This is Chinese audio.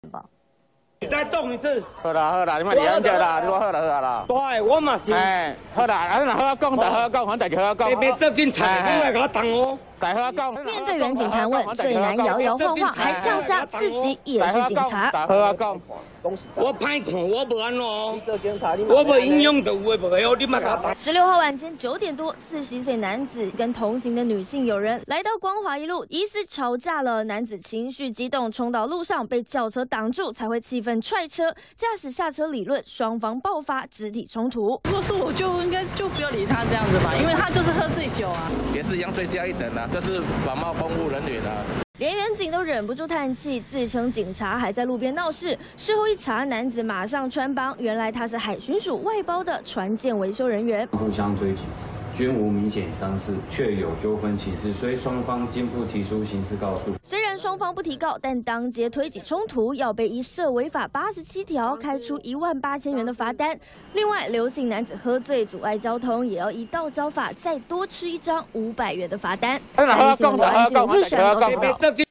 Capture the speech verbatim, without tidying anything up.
吧。 你再动一次。 好啦好啦，你莫离安这啦，你说好啦好啦。 对，我嘛是。 哎，好啦，啊那好好讲，大好讲，反正大家好好讲。 别别这边菜，我来给我动哦。 大好好讲。 面对远景盘问，最难摇摇晃晃，还呛下自己也是警察。 大好好讲。 我歹看，我无安哦。我无影响到有诶无诶哦，你莫给我动。 十六号晚间九点多，四十一岁男子跟同行的女性友人来到光华一路，疑似吵架了。男子情绪激动，冲到路上被轿车挡住，才会气愤踹车。驾驶下车理论，双方爆发肢体冲突。 如果是我就应该就不要理他这样子吧，因为他就是喝醉酒啊。 也是一样罪加一等啊，这是仿冒公务人员啊。 连远警都忍不住叹气，自称警察还在路边闹事。事后一查，男子马上穿帮，原来他是海巡署外包的船舰维修人员。 互相推挤，均无明显伤势，却有纠纷起事，所以双方进一步提出刑事告诉。 虽然双方不提告，但当街推挤冲突要被依涉违法八十七条开出一万八千元的罚单。另外，刘姓男子喝醉阻碍交通，也要依道交法再多吃一张五百元的罚单。三立新闻罗安静日闪报道。